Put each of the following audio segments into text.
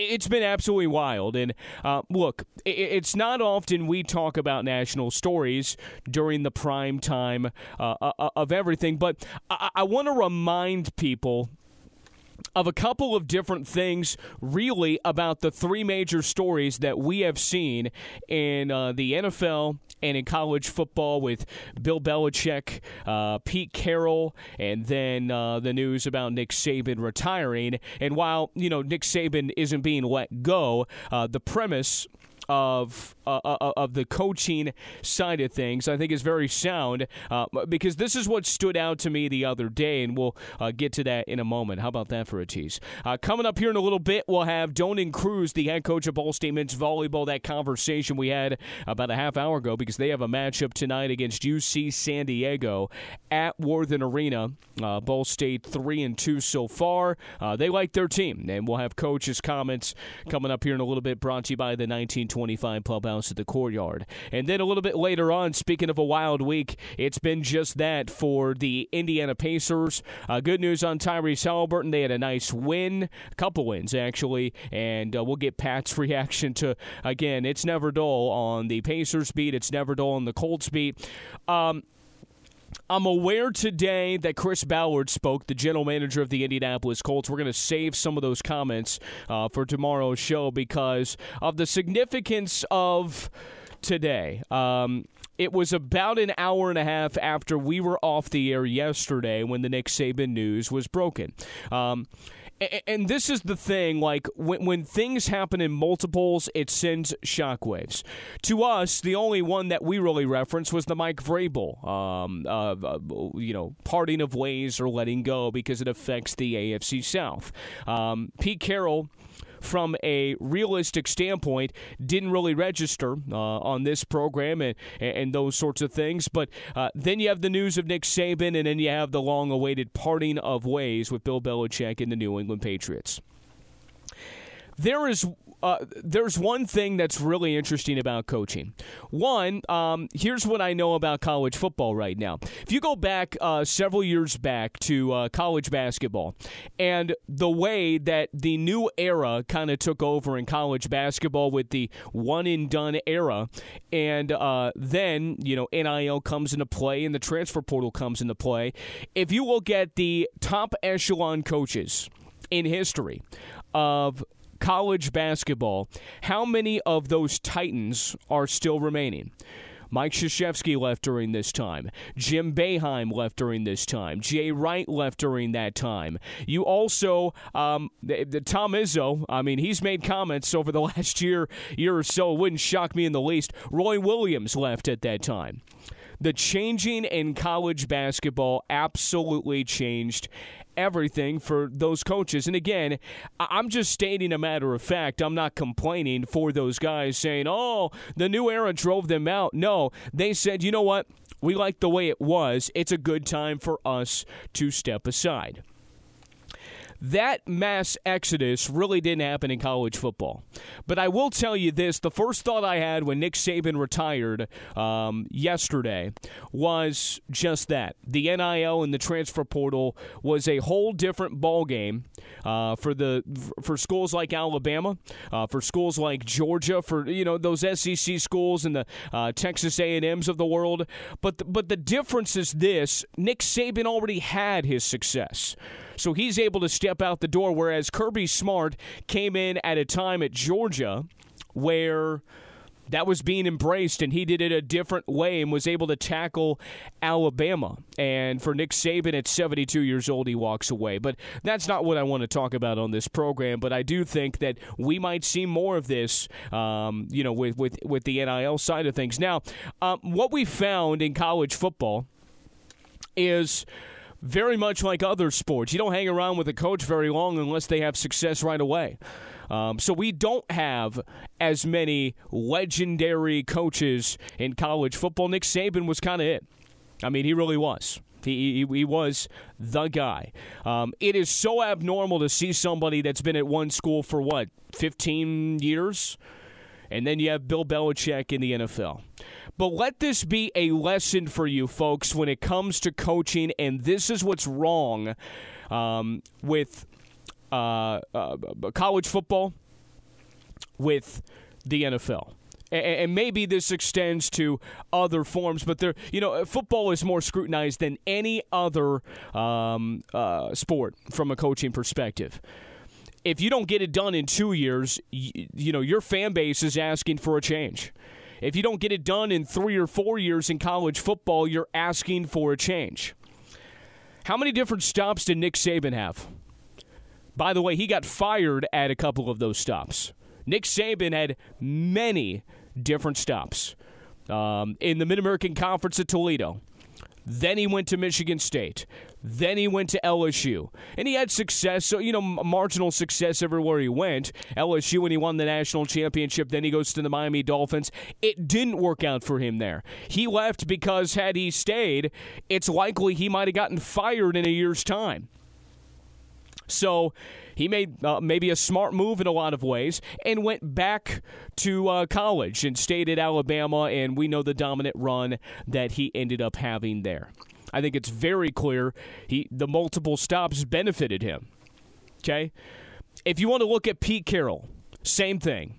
it's been absolutely wild. And look, it's not often we talk about national stories during the prime time of everything, but I want to remind people of a couple of different things, really, about the three major stories that we have seen in the NFL and in college football with Bill Belichick, Pete Carroll, and then the news about Nick Saban retiring. And while, Nick Saban isn't being let go, the premise of the coaching side of things, I think, is very sound, because this is what stood out to me the other day, and we'll get to that in a moment. How about that for a tease? Coming up here in a little bit, we'll have Donen Cruz, the head coach of Ball State men's volleyball, that conversation we had about a half hour ago, because they have a matchup tonight against UC San Diego at Worthen Arena. Ball State 3-2 so far. They like their team, and we'll have coach's comments coming up here in a little bit, brought to you by the 1925 Clubhouse at the Courtyard. And then a little bit later on, speaking of a wild week, it's been just that for the Indiana Pacers. Good news on Tyrese Haliburton. They had a nice win, a couple wins actually, and we'll get Pat's reaction to, again, it's never dull on the Pacers beat, it's never dull on the Colts beat. I'm aware today that Chris Ballard spoke, the general manager of the Indianapolis Colts. We're going to save some of those comments for tomorrow's show because of the significance of today. It was about an hour and a half after we were off the air yesterday when the Nick Saban news was broken. And this is the thing, like, when things happen in multiples, it sends shockwaves. To us, the only one that we really referenced was the Mike Vrabel, parting of ways or letting go because it affects the AFC South. Pete Carroll, from a realistic standpoint, didn't really register on this program and those sorts of things. But then you have the news of Nick Saban, and then you have the long-awaited parting of ways with Bill Belichick and the New England Patriots. There's one thing that's really interesting about coaching. One, here's what I know about college football right now. If you go back several years back to college basketball and the way that the new era kind of took over in college basketball with the one-and-done era, and then, NIL comes into play and the transfer portal comes into play. If you look at the top echelon coaches in history of college basketball, how many of those titans are still remaining? Mike Krzyzewski left during this time. Jim Boeheim left during this time. Jay Wright left during that time. You also, Tom Izzo, he's made comments over the last year or so. It wouldn't shock me in the least. Roy Williams left at that time. The changing in college basketball absolutely changed everything for those coaches. And again, I'm just stating a matter of fact. I'm not complaining for those guys saying, oh, the new era drove them out. No, they said, you know what? We like the way it was. It's a good time for us to step aside. That mass exodus really didn't happen in college football. But I will tell you this, the first thought I had when Nick Saban retired yesterday was just that. The NIL and the transfer portal was a whole different ballgame for schools like Alabama, for schools like Georgia, for those SEC schools and the Texas A&Ms of the world. But the difference is this, Nick Saban already had his success. So he's able to step out the door, whereas Kirby Smart came in at a time at Georgia where that was being embraced, and he did it a different way and was able to tackle Alabama. And for Nick Saban, at 72 years old, he walks away. But that's not what I want to talk about on this program. But I do think that we might see more of this, with the NIL side of things. Now, what we found in college football is very much like other sports. You don't hang around with a coach very long unless they have success right away. So we don't have as many legendary coaches in college football. Nick Saban was kind of it. He really was. He was the guy. It is so abnormal to see somebody that's been at one school for, 15 years? And then you have Bill Belichick in the NFL. But let this be a lesson for you folks when it comes to coaching, and this is what's wrong with college football with the NFL. And maybe this extends to other forms, but football is more scrutinized than any other sport from a coaching perspective. If you don't get it done in 2 years, your fan base is asking for a change. If you don't get it done in 3 or 4 years in college football, you're asking for a change. How many different stops did Nick Saban have? By the way, he got fired at a couple of those stops. Nick Saban had many different stops. In the Mid-American Conference at Toledo. Then he went to Michigan State. Then he went to LSU. And he had success, so, marginal success everywhere he went. LSU when he won the national championship. Then he goes to the Miami Dolphins. It didn't work out for him there. He left because had he stayed, it's likely he might have gotten fired in a year's time. So he made maybe a smart move in a lot of ways and went back to college and stayed at Alabama, and we know the dominant run that he ended up having there. I think it's very clear the multiple stops benefited him. Okay? If you want to look at Pete Carroll, same thing.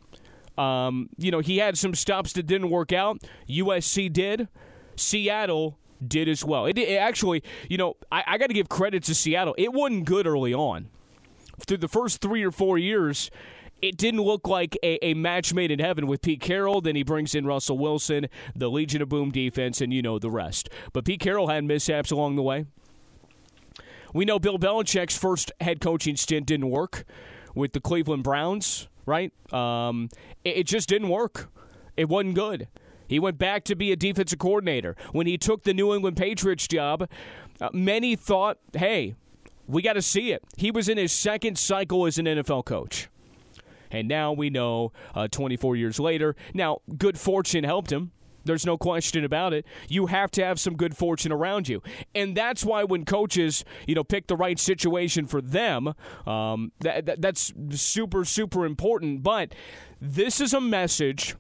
He had some stops that didn't work out. USC did. Seattle did as well. It actually, I got to give credit to Seattle. It wasn't good early on. Through the first 3 or 4 years, it didn't look like a match made in heaven with Pete Carroll. Then he brings in Russell Wilson, the Legion of Boom defense, and the rest. But Pete Carroll had mishaps along the way. We know Bill Belichick's first head coaching stint didn't work with the Cleveland Browns, right? It just didn't work. It wasn't good. He went back to be a defensive coordinator. When he took the New England Patriots job, many thought, hey, we got to see it. He was in his second cycle as an NFL coach. And now we know 24 years later. Now, good fortune helped him. There's no question about it. You have to have some good fortune around you. And that's why when coaches, pick the right situation for them, that's super, super important. But this is a message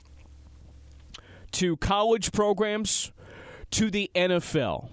to college programs, to the NFL.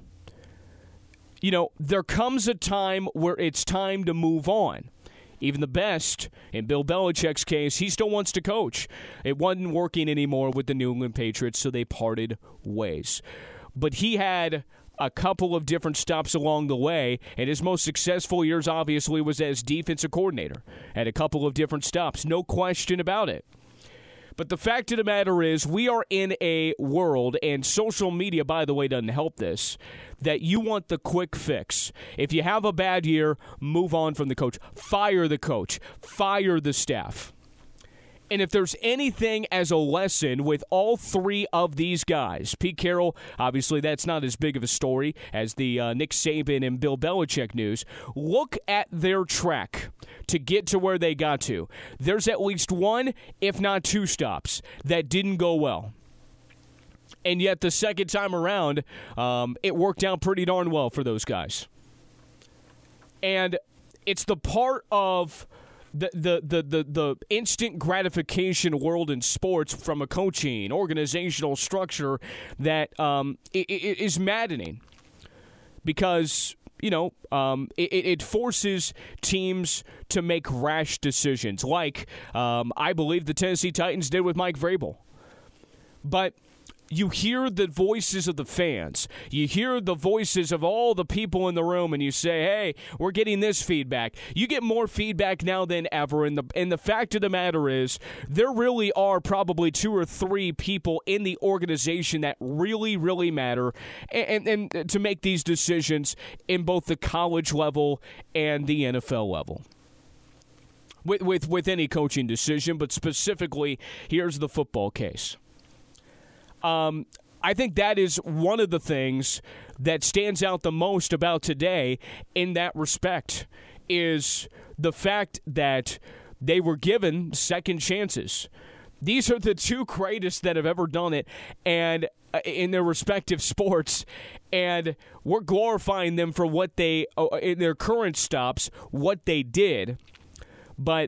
There comes a time where it's time to move on. Even the best, in Bill Belichick's case, he still wants to coach. It wasn't working anymore with the New England Patriots, so they parted ways. But he had a couple of different stops along the way, and his most successful years, obviously, was as defensive coordinator at a couple of different stops. No question about it. But the fact of the matter is, we are in a world, and social media, by the way, doesn't help this, that you want the quick fix. If you have a bad year, move on from the coach. Fire the coach. Fire the staff. And if there's anything as a lesson with all three of these guys, Pete Carroll, obviously that's not as big of a story as the Nick Saban and Bill Belichick news. Look at their track to get to where they got to. There's at least one, if not two stops that didn't go well. And yet the second time around, it worked out pretty darn well for those guys. And it's the part of the instant gratification world in sports from a coaching, organizational structure that it is maddening because, it forces teams to make rash decisions like I believe the Tennessee Titans did with Mike Vrabel. But you hear the voices of the fans. You hear the voices of all the people in the room, and you say, hey, we're getting this feedback. You get more feedback now than ever, and the fact of the matter is there really are probably 2 or 3 people in the organization that really, really matter and to make these decisions in both the college level and the NFL level. With any coaching decision, but specifically, here's the football case. I think that is one of the things that stands out the most about today in that respect is the fact that they were given second chances. These are the 2 greatest that have ever done it and in their respective sports, and we're glorifying them for what they, in their current stops, what they did. But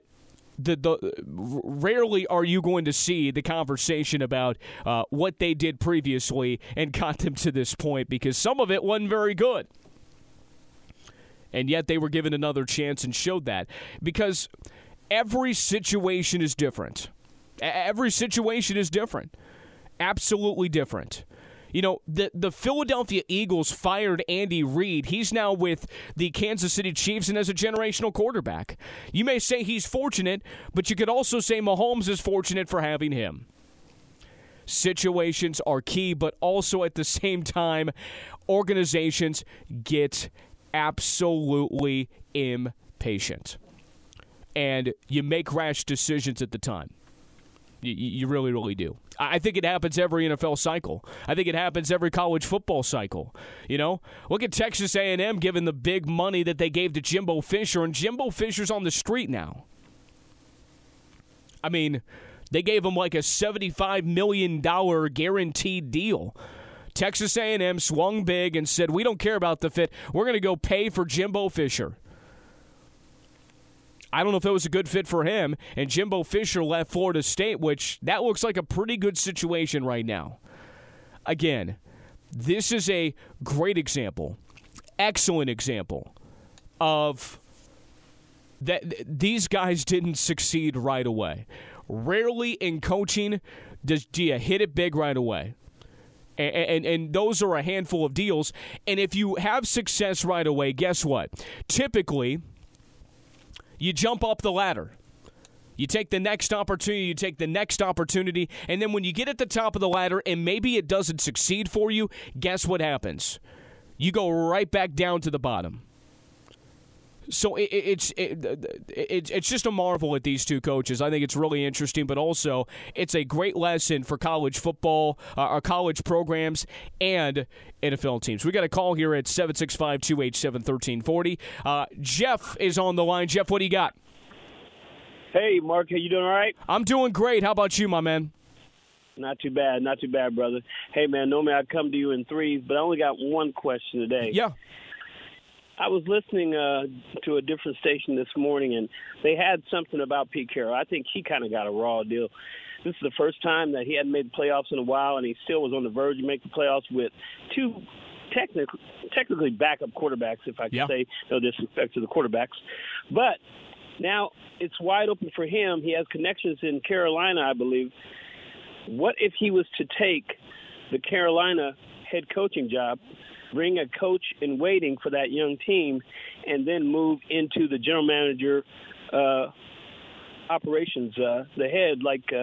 rarely are you going to see the conversation about what they did previously and got them to this point because some of it wasn't very good. And yet they were given another chance and showed that because every situation is different. Every situation is different. Absolutely different. You know, the Philadelphia Eagles fired Andy Reid. He's now with the Kansas City Chiefs and as a generational quarterback. You may say he's fortunate, but you could also say Mahomes is fortunate for having him. Situations are key, but also at the same time, organizations get absolutely impatient. And you make rash decisions at the time. You really, really do. I think it happens every NFL cycle. I think it happens every college football cycle. You know, look at Texas A&M giving the big money that they gave to Jimbo Fisher, and Jimbo Fisher's on the street now. I mean, they gave him like a $75 million guaranteed deal. Texas A&M swung big and said, we don't care about the fit. We're going to go pay for Jimbo Fisher. I don't know if it was a good fit for him, and Jimbo Fisher left Florida State, which that looks like a pretty good situation right now. Again, this is a great example, excellent example of that these guys didn't succeed right away. Rarely in coaching do you hit it big right away. And those are a handful of deals. And if you have success right away, guess what? Typically, you jump up the ladder. You take the next opportunity, and then when you get at the top of the ladder and maybe it doesn't succeed for you, guess what happens? You go right back down to the bottom. So it's just a marvel at these two coaches. I think it's really interesting, but also it's a great lesson for college football, our college programs, and NFL teams. We got a call here at 765-287-1340. Jeff is on the line. Jeff, what do you got? Hey, Mark, are you doing all right? I'm doing great. How about you, my man? Not too bad, brother. Hey, man, normally I'd come to you in threes, but I only got one question today. Yeah. I was listening to a different station this morning, and they had something about Pete Carroll. I think he kind of got a raw deal. This is the first time that he hadn't made the playoffs in a while, and he still was on the verge of making the playoffs with two technically backup quarterbacks, if I can say, no disrespect to the quarterbacks. But now it's wide open for him. He has connections in Carolina, I believe. What if he was to take the Carolina head coaching job, bring a coach in waiting for that young team, and then move into the general manager operations, the head,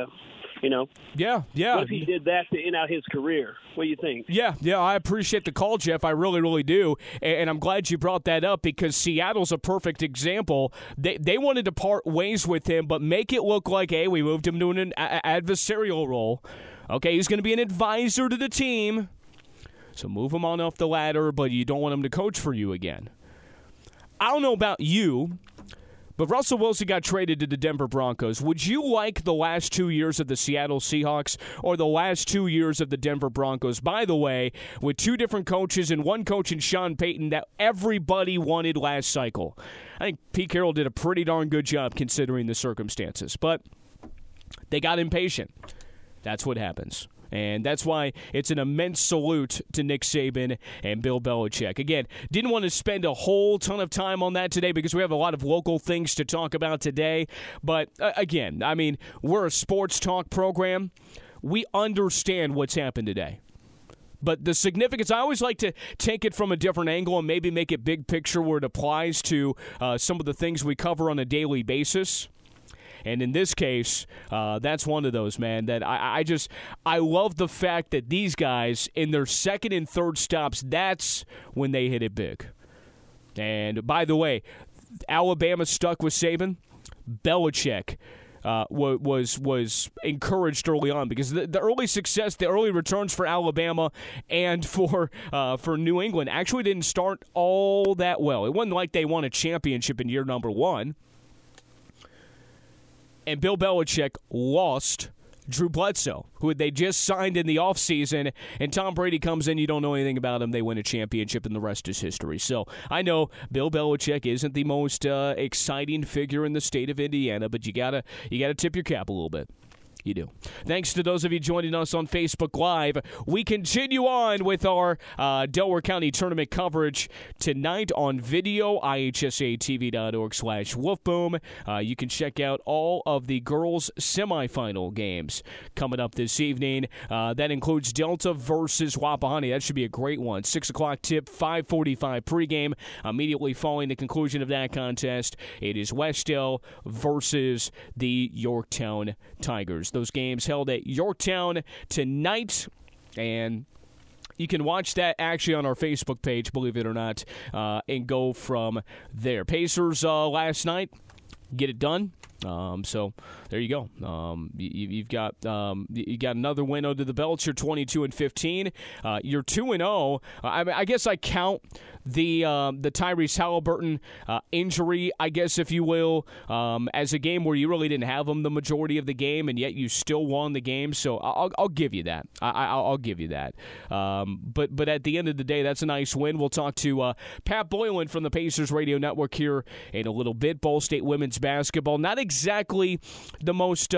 Yeah. What if he did that to end out his career? What do you think? Yeah, I appreciate the call, Jeff. I really, really do. And I'm glad you brought that up because Seattle's a perfect example. They wanted to part ways with him, but make it look like, hey, we moved him to an adversarial role. Okay, he's going to be an advisor to the team. So move him on off the ladder, but you don't want him to coach for you again. I don't know about you, but Russell Wilson got traded to the Denver Broncos. Would you like the last 2 years of the Seattle Seahawks or the last 2 years of the Denver Broncos? By the way, with two different coaches and one coach in Sean Payton that everybody wanted last cycle. I think Pete Carroll did a pretty darn good job considering the circumstances, but they got impatient. That's what happens. And that's why it's an immense salute to Nick Saban and Bill Belichick. Again, didn't want to spend a whole ton of time on that today because we have a lot of local things to talk about today. But again, I mean, we're a sports talk program. We understand what's happened today. But the significance, I always like to take it from a different angle and maybe make it big picture where it applies to some of the things we cover on a daily basis. And in this case, that's one of those, man, that I love the fact that these guys, in their second and third stops, that's when they hit it big. And by the way, Alabama stuck with Saban. Belichick was encouraged early on because the early success, the early returns for Alabama and for New England actually didn't start all that well. It wasn't like they won a championship in year number one. And Bill Belichick lost Drew Bledsoe, who they just signed in the offseason, and Tom Brady comes in, you don't know anything about him, they win a championship, and the rest is history. So I know Bill Belichick isn't the most exciting figure in the state of Indiana, but you gotta tip your cap a little bit. You do. Thanks to those of you joining us on Facebook Live. We continue on with our Delaware County tournament coverage tonight on video, ihsatv.org/wolfboom. You can check out all of the girls' semifinal games coming up this evening. That includes Delta versus Wapahani. That should be a great one. 6 o'clock tip, 5:45 pregame. Immediately following the conclusion of that contest, it is Westdale versus the Yorktown Tigers. Those games held at Yorktown tonight, and you can watch that actually on our Facebook page, believe it or not, and go from there. Pacers last night, get it done. So there you go. You got another win under the belt. You're 22-15. You're 2-0. I guess I count the Tyrese Halliburton injury, I guess, if you will, as a game where you really didn't have him the majority of the game, and yet you still won the game. So I'll give you that. I'll give you that. But at the end of the day, that's a nice win. We'll talk to Pat Boylan from the Pacers Radio Network here in a little bit. Ball State women's basketball, not exactly the most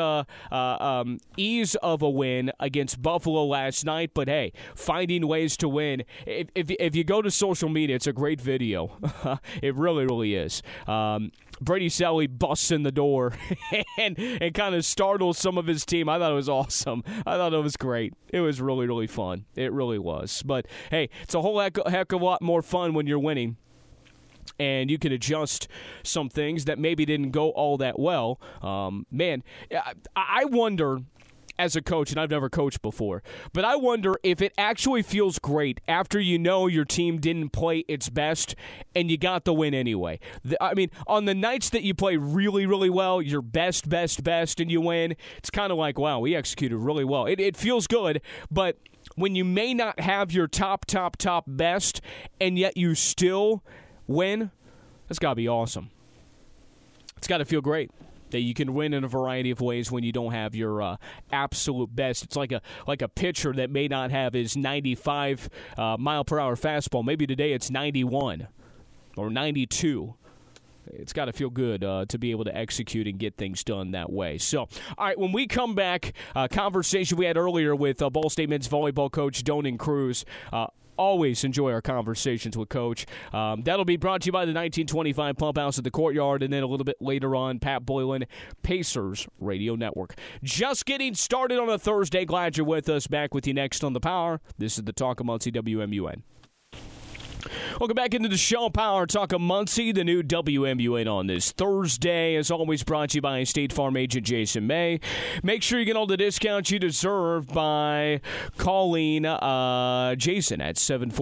ease of a win against Buffalo last night, but hey, finding ways to win. If you go to social media, it's a great video. It really, really is. Brady Selly busts in the door and kind of startles some of his team. I thought it was awesome. I thought it was great. It was really, really fun. It really was. But hey, it's a whole heck of a lot more fun when you're winning, and you can adjust some things that maybe didn't go all that well. Man, I wonder, as a coach, and I've never coached before, but I wonder if it actually feels great after you know your team didn't play its best and you got the win anyway. I mean, on the nights that you play really, really well, your best, and you win, it's kind of like, wow, we executed really well. It feels good, but when you may not have your top best and yet you still win, that's got to be awesome. It's got to feel great that you can win in a variety of ways when you don't have your absolute best. It's like a pitcher that may not have his 95 mile per hour fastball. Maybe today it's 91 or 92. It's got to feel good to be able to execute and get things done that way. So, all right, when we come back, conversation we had earlier with Ball State men's volleyball coach Donan Cruz. Always enjoy our conversations with Coach. That'll be brought to you by the 1925 Pump House at the Courtyard, and then a little bit later on, Pat Boylan, Pacers Radio Network. Just getting started on a Thursday. Glad you're with us. Back with you next on The Power. This is the Talk of Muncie WMUN. Welcome back into the show, Power Talk of Muncie, the new WMUN on this Thursday. As always, brought to you by State Farm agent Jason May. Make sure you get all the discounts you deserve by calling Jason at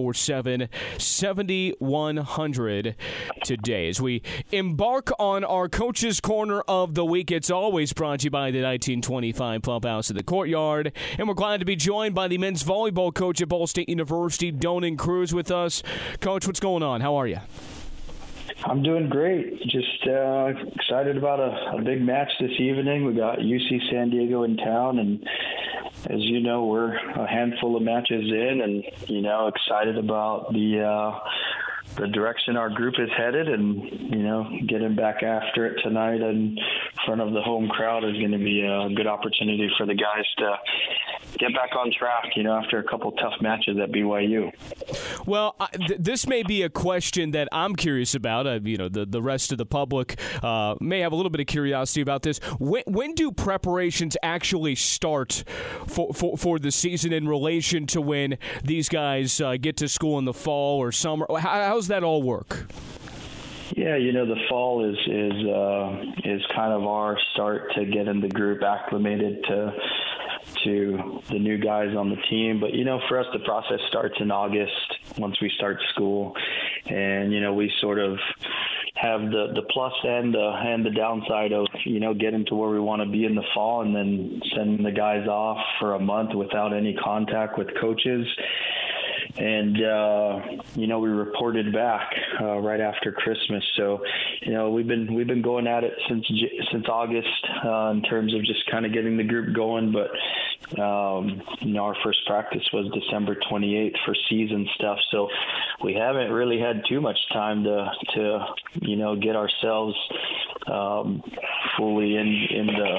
747-7100 today. As we embark on our Coach's Corner of the Week, it's always brought to you by the 1925 Pump House at the Courtyard. And we're glad to be joined by the men's volleyball coach at Ball State University, Donan Cruz, with us. Coach, what's going on? How are you? I'm doing great. Just excited about a big match this evening. We got UC San Diego in town, and as you know, we're a handful of matches in, and excited about the direction our group is headed, and getting back after it tonight in front of the home crowd is going to be a good opportunity for the guys to get back on track, after a couple tough matches at BYU. Well, this may be a question that I'm curious about. The rest of the public may have a little bit of curiosity about this. When do preparations actually start for the season in relation to when these guys get to school in the fall or summer? How's that all work? Yeah, the fall is kind of our start to getting the group acclimated to the new guys on the team. But, for us, the process starts in August once we start school. And, we sort of have the plus and the downside of, getting to where we want to be in the fall and then sending the guys off for a month without any contact with coaches. And, we reported back right after Christmas. So, we've been going at it since August in terms of just kind of getting the group going. But, our first practice was December 28th for season stuff. So we haven't really had too much time to get ourselves fully in the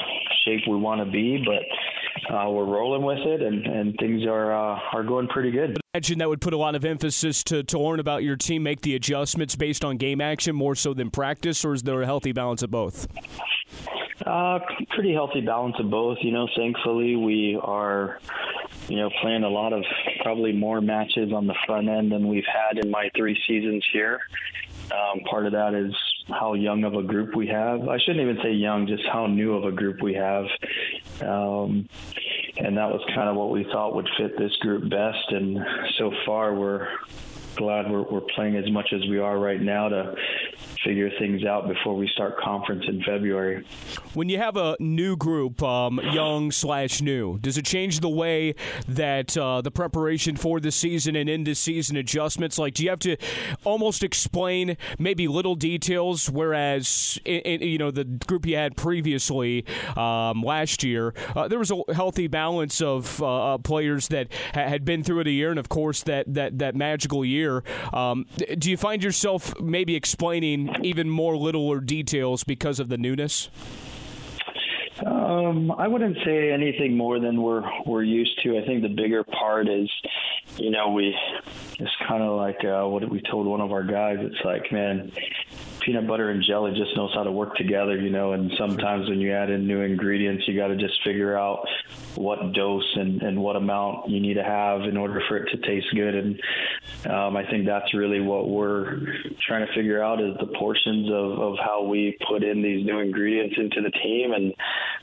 shape we want to be, but we're rolling with it, and things are going pretty good. I imagine that would put a lot of emphasis to learn about your team, make the adjustments based on game action more so than practice, or is there a healthy balance of both? Pretty healthy balance of both. Thankfully we are, playing a lot of probably more matches on the front end than we've had in my 3 seasons here. Part of that is how young of a group we have. I shouldn't even say young, just how new of a group we have. And that was kind of what we thought would fit this group best. And so far we're glad we're playing as much as we are right now to figure things out before we start conference in February. When you have a new group, young/new, does it change the way that the preparation for the season and into season adjustments? Like, do you have to almost explain maybe little details, whereas in the group you had previously last year, there was a healthy balance of players that had been through it a year, and of course that magical year. Do you find yourself maybe explaining even more littler details because of the newness? I wouldn't say anything more than we're used to. I think the bigger part is, it's kind of like what we told one of our guys. It's like, man, peanut butter and jelly just knows how to work together, and sometimes when you add in new ingredients, you got to just figure out what dose and what amount you need to have in order for it to taste good. And I think that's really what we're trying to figure out, is the portions of how we put in these new ingredients into the team. And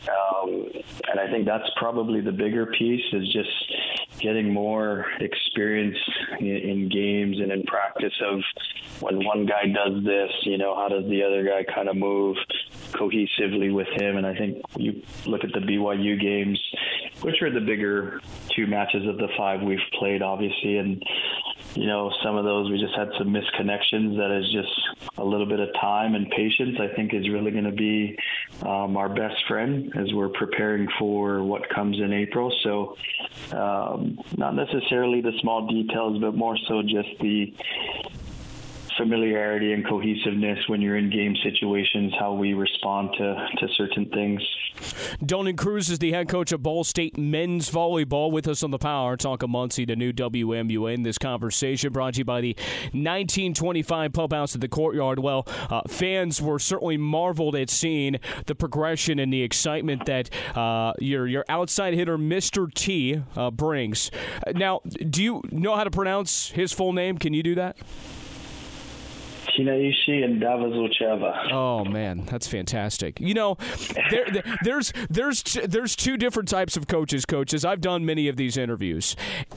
I think that's probably the bigger piece, is just getting more experience in games and in practice of when one guy does this, how does the other guy kind of move cohesively with him. And I think you look at the BYU games, which are the bigger 2 matches of the 5 we've played, obviously, and some of those we just had some misconnections. That is just a little bit of time and patience, I think, is really going to be our best friend as we're preparing for what comes in April. So not necessarily the small details, but more so just the familiarity and cohesiveness when you're in game situations, how we respond to certain things. Donan Cruz is the head coach of Ball State men's volleyball, with us on the Power Talk of Muncie, the new WMUN. This conversation brought to you by the 1925 Pub House at the Courtyard. Well, fans were certainly marveled at seeing the progression and the excitement that your outside hitter, Mr. T, brings. Now, do you know how to pronounce his full name? Can you do that? Chinaishi and Davazocheva. Oh man, that's fantastic. There's 2 different types of coaches. I've done many of these interviews.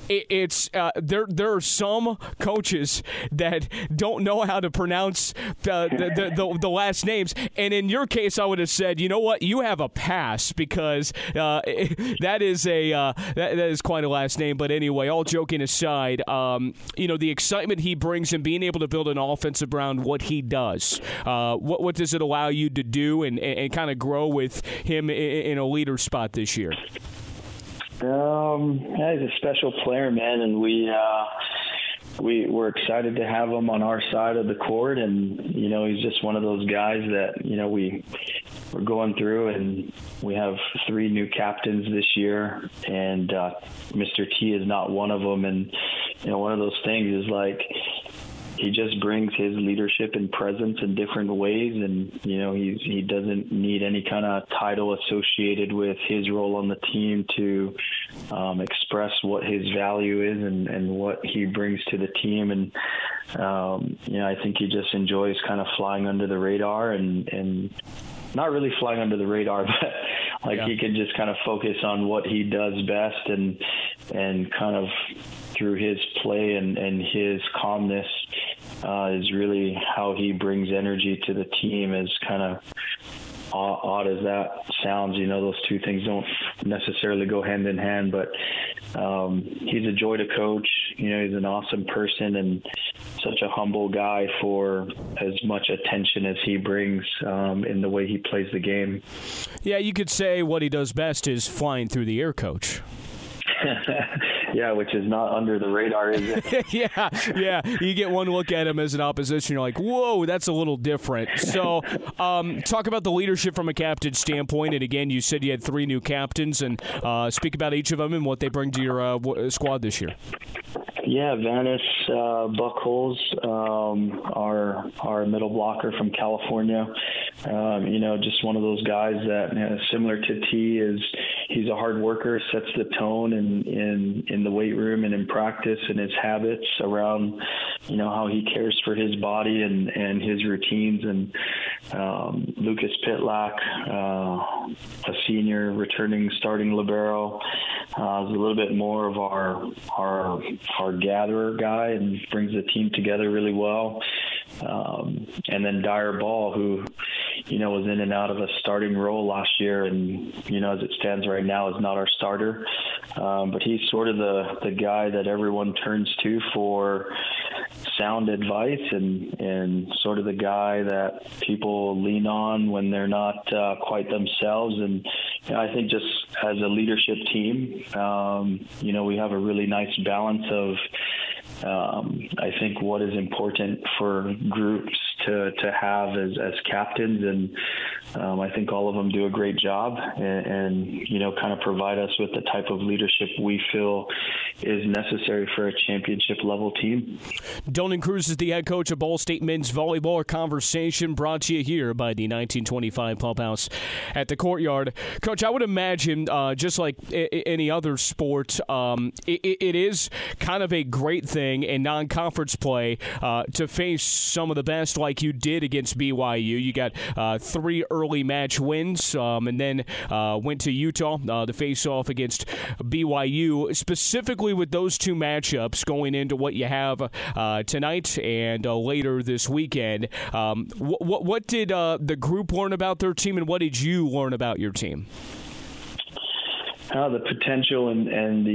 There are some coaches that don't know how to pronounce the last names, and in your case, I would have said, you know what, you have a pass, because that is quite a last name. But anyway, all joking aside, the excitement he brings and being able to build an offensive around what he does. What does it allow you to do and kind of grow with him in a leader spot this year? He's a special player, man, and we're excited to have him on our side of the court. And he's just one of those guys that we're going through, and we have 3 new captains this year, and Mr. T is not one of them. And one of those things is like, he just brings his leadership and presence in different ways, and he doesn't need any kind of title associated with his role on the team to express what his value is and what he brings to the team. And I think he just enjoys kind of flying under the radar, and not really flying under the radar, but he can just kind of focus on what he does best, and kind of through his play and his calmness is really how he brings energy to the team. As kind of odd as that sounds, those 2 things don't necessarily go hand in hand, but he's a joy to coach. He's an awesome person and such a humble guy for as much attention as he brings in the way he plays the game. Yeah, you could say what he does best is flying through the air, Coach. Yeah, which is not under the radar, is it? yeah. You get one look at him as an opposition, you're like, whoa, that's a little different. So talk about the leadership from a captain standpoint. And again, you said you had 3 new captains, and speak about each of them and what they bring to your squad this year. Yeah, Vanis Buckholes, our middle blocker from California. Just one of those guys that, similar to T, he's a hard worker, sets the tone in the weight room and in practice and his habits around, how he cares for his body and his routines. And Lucas Pitlack, a senior returning starting libero, is a little bit more of our gatherer guy and brings the team together really well. And then Dyer Ball, who, was in and out of a starting role last year, and, as it stands right now, is not our starter. But he's sort of the guy that everyone turns to for sound advice and sort of the guy that people lean on when they're not quite themselves. And I think just as a leadership team, we have a really nice balance of I think what is important for groups to have as captains, and I think all of them do a great job and kind of provide us with the type of leadership we feel is necessary for a championship level team. Donan Cruz is the head coach of Ball State men's volleyball. Our conversation brought to you here by the 1925 Pump House at the Courtyard. Coach, I would imagine just like any other sport, it is kind of a great thing in non-conference play to face some of the best like you did against BYU. You got 3 early match wins and then went to Utah to face off against BYU, specifically with those 2 matchups going into what you have tonight and later this weekend. What did the group learn about their team, and what did you learn about your team? The potential and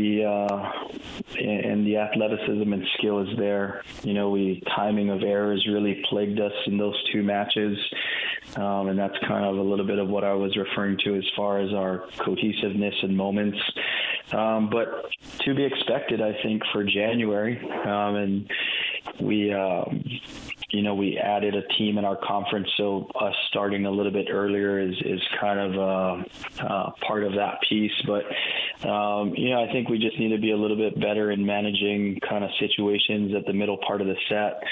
the athleticism and skill is there. Timing of errors really plagued us in those 2 matches. And that's kind of a little bit of what I was referring to as far as our cohesiveness and moments. But to be expected, I think, for January. And we added a team in our conference, so us starting a little bit earlier is kind of part of that piece. But, I think we just need to be a little bit better in managing kind of situations at the middle part of the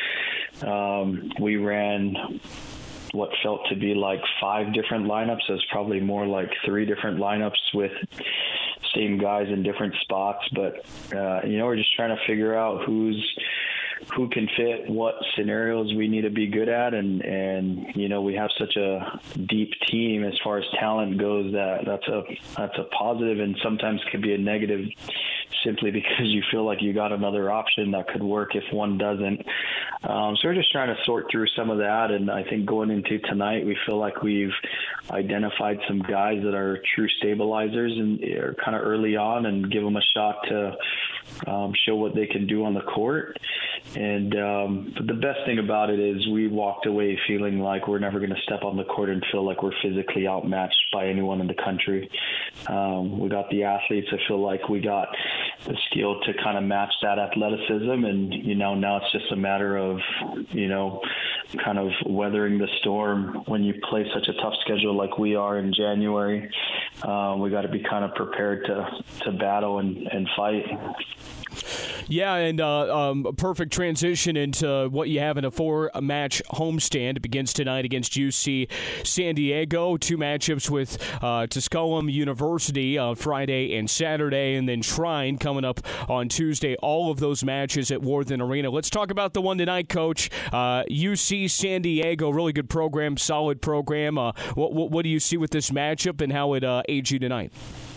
set. We ran what felt to be like 5 different lineups. So it's probably more like 3 different lineups with same guys in different spots. But, we're just trying to figure out who can fit what scenarios we need to be good at. And we have such a deep team as far as talent goes that's a positive and sometimes could be a negative simply because you feel like you got another option that could work if one doesn't. So we're just trying to sort through some of that. And I think going into tonight, we feel like we've identified some guys that are true stabilizers and are kind of early on and give them a shot to show what they can do on the court. And but the best thing about it is we walked away feeling like we're never going to step on the court and feel like we're physically outmatched by anyone in the country. We got the athletes. I feel like we got the skill to kind of match that athleticism. And, now it's just a matter of, kind of weathering the storm when you play such a tough schedule like we are in January. We got to be kind of prepared to battle and fight. Yeah, and a perfect transition into what you have in a 4-match homestand. It begins tonight against UC San Diego. 2 matchups with Tusculum University on Friday and Saturday, and then Shrine coming up on Tuesday. All of those matches at Worthen Arena. Let's talk about the one tonight, Coach. UC San Diego, really good program, solid program. What do you see with this matchup and how it aids you tonight?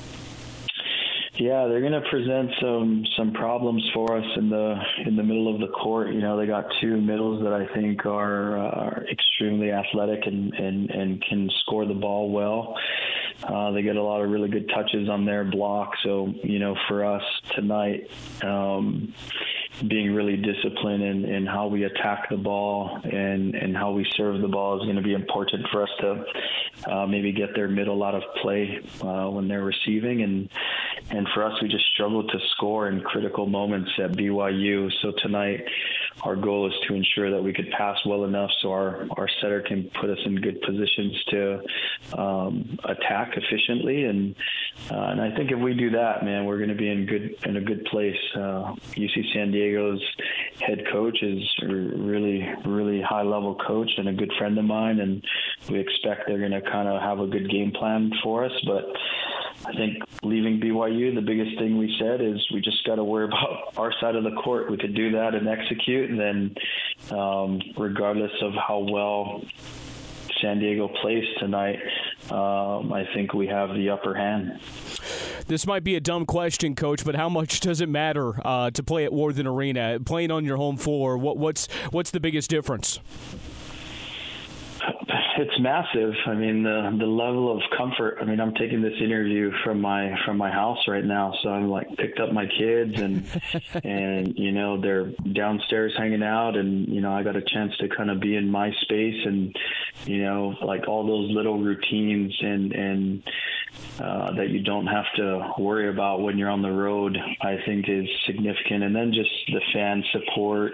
Yeah, they're going to present some problems for us in the middle of the court. They got 2 middles that I think are extremely athletic and can score the ball well. They get a lot of really good touches on their block. So, for us tonight, being really disciplined in how we attack the ball and how we serve the ball is going to be important for us to maybe get their middle out of play when they're receiving. for us, we just struggled to score in critical moments at BYU. So tonight, our goal is to ensure that we could pass well enough so our setter can put us in good positions to attack efficiently. And I think if we do that, man, we're going to be in a good place. UC San Diego's head coach is really high level coach and a good friend of mine, and we expect they're going to kind of have a good game plan for us. But I think leaving BYU, the biggest thing we said is we just got to worry about our side of the court. We could do that and execute, and then regardless of how well San Diego plays tonight, I think we have the upper hand. This might be a dumb question, Coach, but how much does it matter to play at Worthen Arena? Playing on your home floor, what's the biggest difference? It's massive. I mean, the level of comfort. I mean, I'm taking this interview from my house right now, so I'm like picked up my kids and they're downstairs hanging out, and I got a chance to kind of be in my space, and like all those little routines and that you don't have to worry about when you're on the road, I think is significant. And then just the fan support.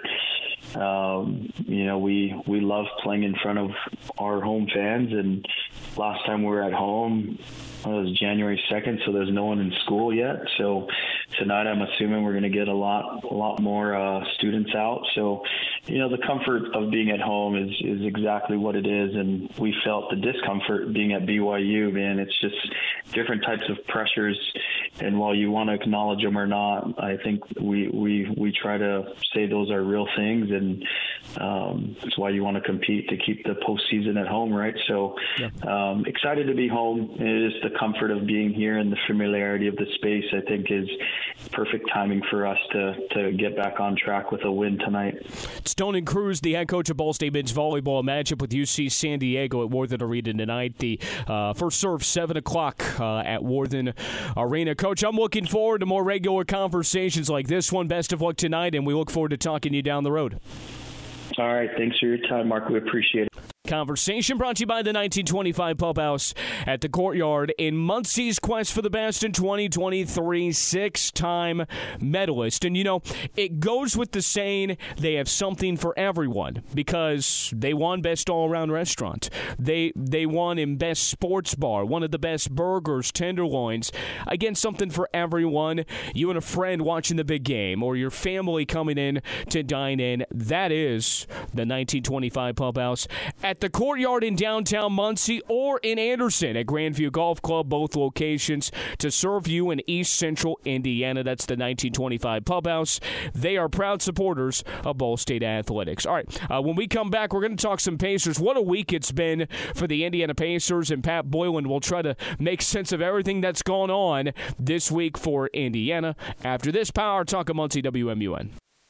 We love playing in front of our home fans, and last time we were at home, it was January 2nd, so there's no one in school yet. So tonight I'm assuming we're going to get a lot more students out. So, the comfort of being at home is exactly what it is, and we felt the discomfort being at BYU, man. It's just different types of pressures, and while you want to acknowledge them or not, I think we try to say those are real things, and that's why you want to compete to keep the postseason at home, right? So excited to be home. It is the comfort of being here and the familiarity of the space, I think, is perfect timing for us to get back on track with a win tonight. Stoneman Cruz, the head coach of Ball State men's volleyball, matchup with UC San Diego at Worthen Arena tonight. The first serve, 7 o'clock at Worthen Arena. Coach, I'm looking forward to more regular conversations like this one. Best of luck tonight, and we look forward to talking to you down the road. All right. Thanks for your time, Mark. We appreciate it. Conversation brought to you by the 1925 Pub House at the Courtyard in Muncie's quest for the best in 2023, 6-time medalist. And, it goes with the saying they have something for everyone, because they won Best All-Around Restaurant. They won in Best Sports Bar, one of the best burgers, tenderloins. Again, something for everyone. You and a friend watching the big game, or your family coming in to dine in. That is the 1925 Pub House at the Courtyard in downtown Muncie, or in Anderson at Grandview Golf Club, both locations to serve you in East Central Indiana. That's the 1925 Pub House. They are proud supporters of Ball State Athletics. All right, when we come back, we're going to talk some Pacers. What a week it's been for the Indiana Pacers, and Pat Boylan will try to make sense of everything that's gone on this week for Indiana. After this, Power Talk of Muncie WMUN.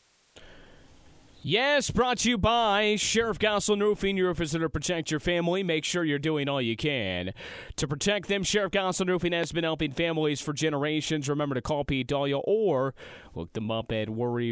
Yes, brought to you by Sheriff Goslin Roofing. Your roof is there to protect your family. Make sure you're doing all you can to protect them. Sheriff Goslin Roofing has been helping families for generations. Remember to call Pete Dahlia or look them up at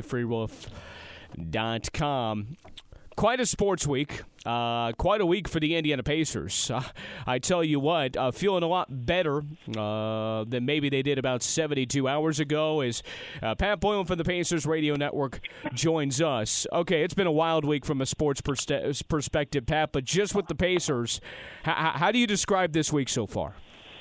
worryfreeroof.com. Quite a sports week. Quite a week for the Indiana Pacers. I tell you what, feeling a lot better than maybe they did about 72 hours ago as Pat Boylan from the Pacers Radio Network joins us. Okay, it's been a wild week from a sports perspective, Pat, but just with the Pacers, how do you describe this week so far?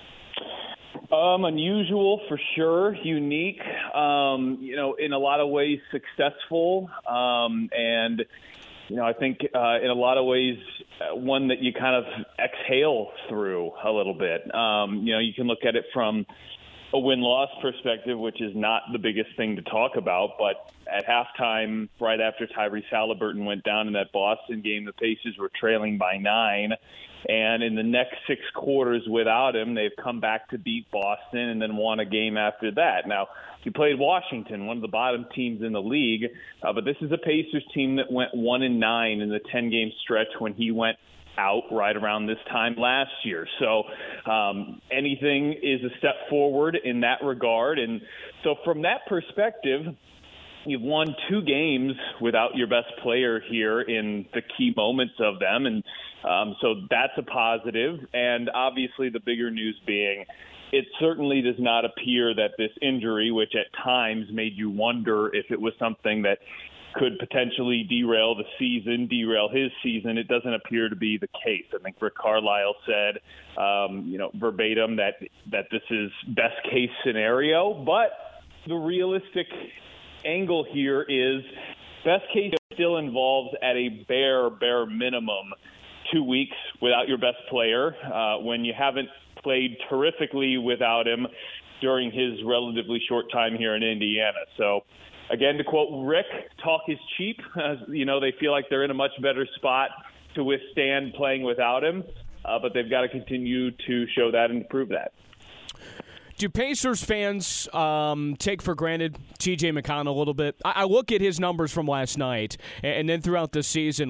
Unusual for sure, unique, in a lot of ways successful, and I think in a lot of ways one that you kind of exhale through a little bit. You can look at it from a win-loss perspective, which is not the biggest thing to talk about, but at halftime, right after Tyrese Halliburton went down in that Boston game, the Pacers were trailing by 9. And in the next 6 quarters without him, they've come back to beat Boston and then won a game after that. Now, you played Washington, one of the bottom teams in the league, but this is a Pacers team that went 1-9 in the 10-game stretch when he went out right around this time last year. So anything is a step forward in that regard. And so from that perspective, you've won 2 games without your best player here in the key moments of them. And so that's a positive. And obviously the bigger news being it certainly does not appear that this injury, which at times made you wonder if it was something that could potentially derail the season, derail his season, it doesn't appear to be the case. I think Rick Carlisle said, verbatim that this is best case scenario, but the realistic angle here is best case still involves at a bare minimum 2 weeks without your best player when you haven't played terrifically without him during his relatively short time here in Indiana. So again, to quote Rick, talk is cheap. They feel like they're in a much better spot to withstand playing without him, but they've got to continue to show that and prove that. Do Pacers fans take for granted T.J. McConnell a little bit? I look at his numbers from last night, and then throughout the season,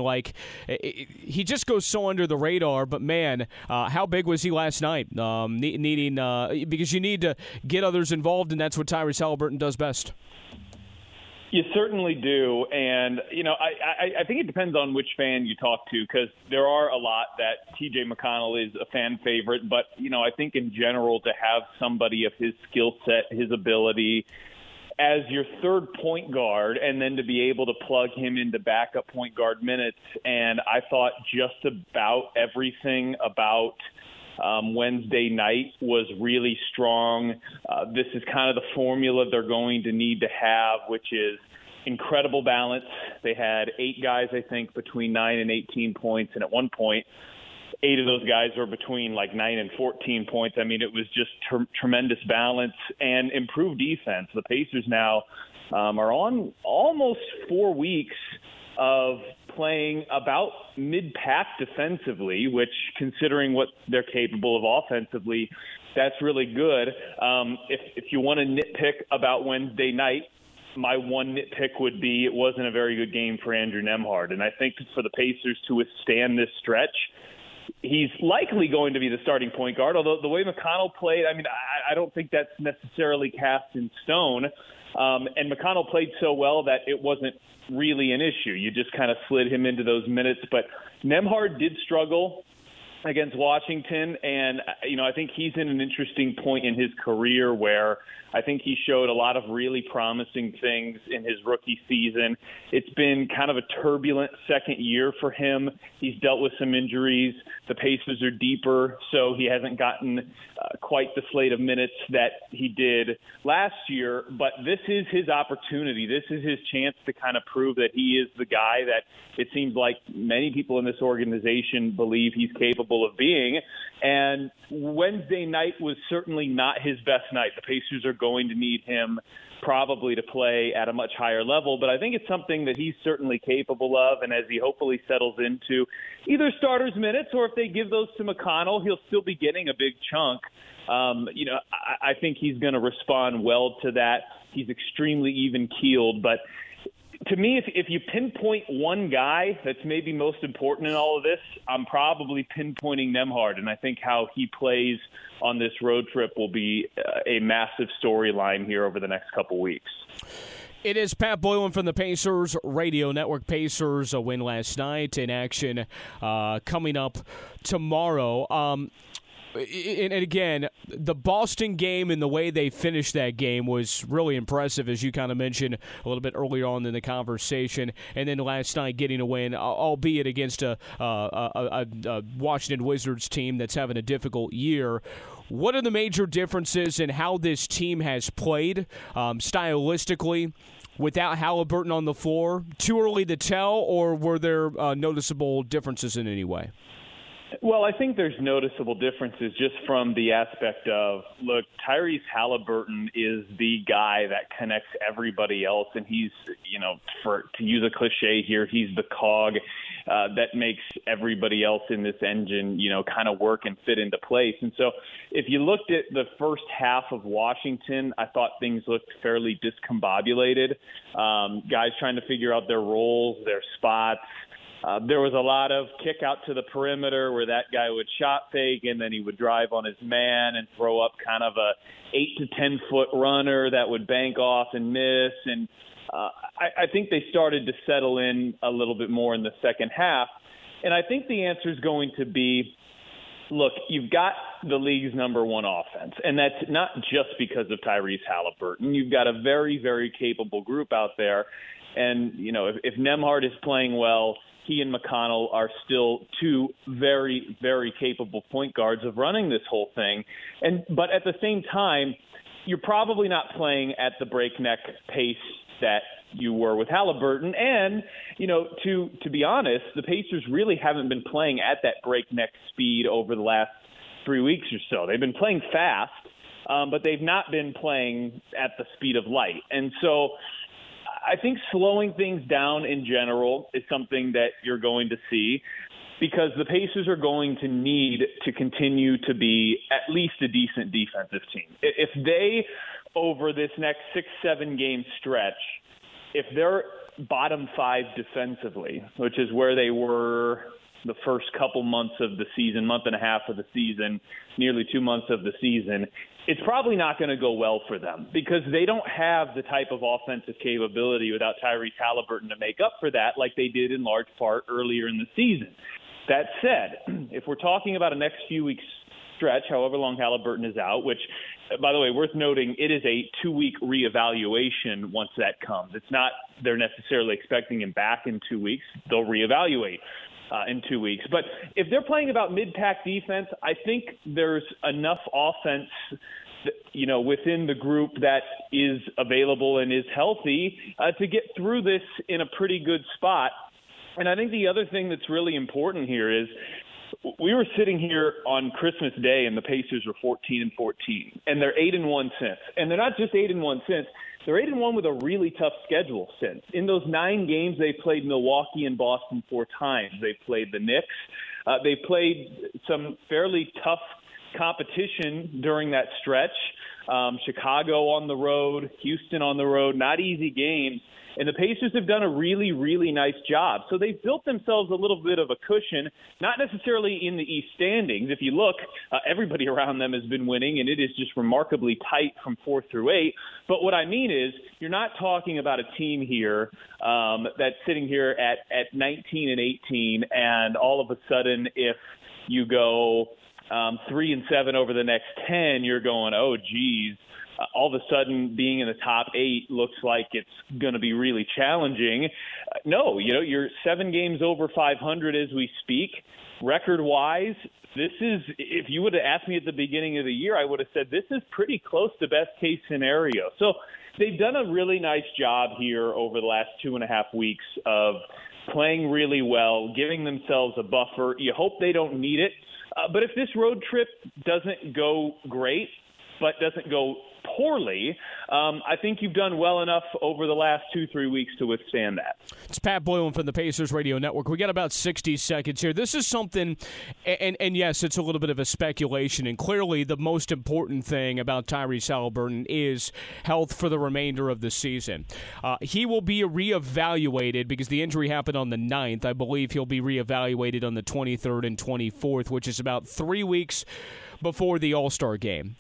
he just goes so under the radar. But man, how big was he last night? Needing because you need to get others involved, and that's what Tyrese Haliburton does best. You certainly do, and I think it depends on which fan you talk to, because there are a lot that T.J. McConnell is a fan favorite, but I think in general to have somebody of his skill set, his ability as your third point guard, and then to be able to plug him into backup point guard minutes, and I thought just about everything about Wednesday night was really strong. This is kind of the formula they're going to need to have, which is incredible balance. They had 8 guys, I think, between 9 and 18 points, and at one point, 8 of those guys were between 9 and 14 points. I mean, it was just tremendous balance and improved defense. The Pacers now are on almost 4 weeks of playing about mid-pack defensively, which, considering what they're capable of offensively, that's really good. If you want to nitpick about Wednesday night, my one nitpick would be it wasn't a very good game for Andrew Nembhard. And I think for the Pacers to withstand this stretch, he's likely going to be the starting point guard, although the way McConnell played, I don't think that's necessarily cast in stone. And McConnell played so well that it wasn't really an issue. You just kind of slid him into those minutes. But Nembhard did struggle against Washington, and I think he's in an interesting point in his career where I think he showed a lot of really promising things in his rookie season. It's been kind of a turbulent second year for him. He's dealt with some injuries. The Pacers are deeper, so he hasn't gotten quite the slate of minutes that he did last year. But this is his opportunity. This is his chance to kind of prove that he is the guy that it seems like many people in this organization believe he's capable of being. And Wednesday night was certainly not his best night. The Pacers are going to need him probably to play at a much higher level, but I think it's something that he's certainly capable of, and as he hopefully settles into either starters minutes or if they give those to McConnell, he'll still be getting a big chunk. I think he's going to respond well to that. He's extremely even-keeled, but to me, if you pinpoint one guy that's maybe most important in all of this, I'm probably pinpointing Nembhard, and I think how he plays on this road trip will be a massive storyline here over the next couple weeks. It is Pat Boylan from the Pacers Radio Network. Pacers a win last night in action coming up tomorrow. And again, the Boston game and the way they finished that game was really impressive, as you kind of mentioned a little bit earlier on in the conversation. And then last night getting a win, albeit against a Washington Wizards team that's having a difficult year. What are the major differences in how this team has played stylistically without Haliburton on the floor? Too early to tell, or were there noticeable differences in any way? Well, I think there's noticeable differences just from the aspect of, look, Tyrese Haliburton is the guy that connects everybody else, and he's, to use a cliche here, he's the cog that makes everybody else in this engine, kind of work and fit into place. And so if you looked at the first half of Washington, I thought things looked fairly discombobulated. Guys trying to figure out their roles, their spots. There was a lot of kick out to the perimeter where that guy would shot fake and then he would drive on his man and throw up kind of a 8 to 10 foot runner that would bank off and miss. And I think they started to settle in a little bit more in the second half. And I think the answer is going to be, look, you've got the league's number one offense. And that's not just because of Tyrese Haliburton. You've got a very, very capable group out there. And, you know, if Nembhard is playing well, he and McConnell are still two very, very capable point guards of running this whole thing. But at the same time, you're probably not playing at the breakneck pace that you were with Haliburton. And, you know, to be honest, the Pacers really haven't been playing at that breakneck speed over the last 3 weeks or so. They've been playing fast, but they've not been playing at the speed of light. And so I think slowing things down in general is something that you're going to see, because the Pacers are going to need to continue to be at least a decent defensive team. If they, over this next 6-7 game stretch, if they're bottom 5 defensively, which is where they were the first couple months of the season, month and a half of the season, nearly 2 months of the season, it's probably not going to go well for them, because they don't have the type of offensive capability without Tyrese Haliburton to make up for that, like they did in large part earlier in the season. That said, if we're talking about a next few weeks stretch, however long Haliburton is out, which, by the way, worth noting, it is a 2-week reevaluation once that comes. It's not they're necessarily expecting him back in 2 weeks. They'll reevaluate in 2 weeks. But if they're playing about mid-pack defense, I think there's enough offense, you know, within the group that is available and is healthy to get through this in a pretty good spot. And I think the other thing that's really important here is we were sitting here on Christmas Day and the Pacers were 14-14, and they're 8-1 since. And they're not just 8-1 since. They're 8-1 with a really tough schedule since. In those 9 games, they played Milwaukee and Boston 4 times. They played the Knicks. They played some fairly tough competition during that stretch. Chicago on the road, Houston on the road, not easy games. And the Pacers have done a really, really nice job. So they've built themselves a little bit of a cushion, not necessarily in the East standings. If you look, everybody around them has been winning, and it is just remarkably tight from 4 through 8. But what I mean is, you're not talking about a team here that's sitting here at 19-18, and all of a sudden, if you go 3-7 over the next 10, you're going, oh, geez. All of a sudden being in the top 8 looks like it's going to be really challenging. No, you know, you're 7 games over 500 as we speak. Record-wise, this is, if you would have asked me at the beginning of the year, I would have said this is pretty close to best-case scenario. So they've done a really nice job here over the last 2.5 weeks of playing really well, giving themselves a buffer. You hope they don't need it. But if this road trip doesn't go great, but doesn't go poorly, I think you've done well enough over the last 2-3 weeks to withstand that. It's Pat Boylan from the Pacers Radio Network. We got about 60 seconds here. This is something, and yes, it's a little bit of a speculation, and clearly the most important thing about Tyrese Haliburton is health for the remainder of the season. He will be reevaluated because the injury happened on the 9th. I believe he'll be reevaluated on the 23rd and 24th, which is about 3 weeks before the All-Star game.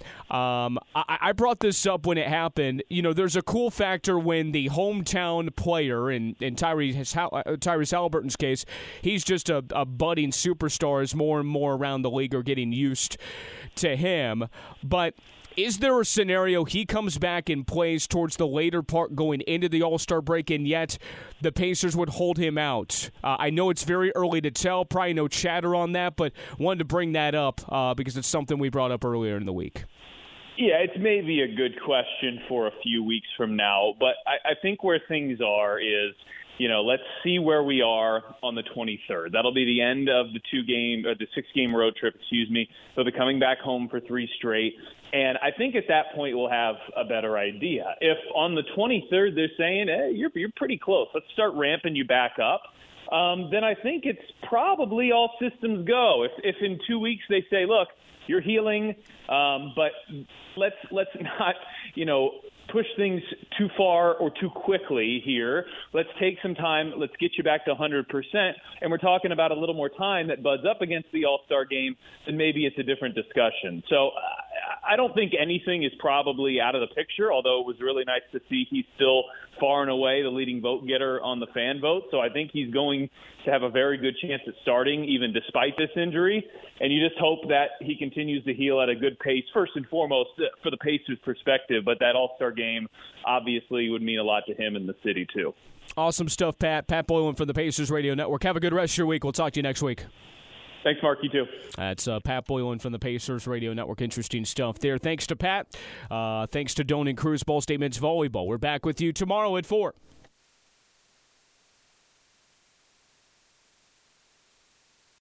I brought this up when it happened. You know, there's a cool factor when the hometown player, in Tyrese Haliburton's case, he's just a budding superstar as more and more around the league are getting used to him. But is there a scenario he comes back and plays towards the later part going into the All-Star break, and yet the Pacers would hold him out? I know it's very early to tell, probably no chatter on that, but wanted to bring that up because it's something we brought up earlier in the week. Yeah, it's maybe a good question for a few weeks from now, but I think where things are is, you know, let's see where we are on the 23rd. That'll be the end of the 6-game road trip, They'll be coming back home for 3 straight. And I think at that point we'll have a better idea. If on the 23rd they're saying, hey, you're pretty close, let's start ramping you back up, then I think it's probably all systems go. If in 2 weeks they say, look, you're healing, but let's not, you know, push things too far or too quickly here. Let's take some time. Let's get you back to 100%. And we're talking about a little more time that buds up against the All-Star game, then maybe it's a different discussion. So I don't think anything is probably out of the picture, although it was really nice to see he's still far and away the leading vote getter on the fan vote. So I think he's going to have a very good chance at starting, even despite this injury. And you just hope that he continues to heal at a good pace, first and foremost, for the Pacers' perspective. But that All-Star game obviously would mean a lot to him and the city, too. Awesome stuff, Pat. Pat Boylan from the Pacers Radio Network. Have a good rest of your week. We'll talk to you next week. Thanks, Mark. You too. That's Pat Boylan from the Pacers Radio Network. Interesting stuff there. Thanks to Pat. Thanks to Doan and Cruz, Ball State Men's Volleyball. We're back with you tomorrow at 4.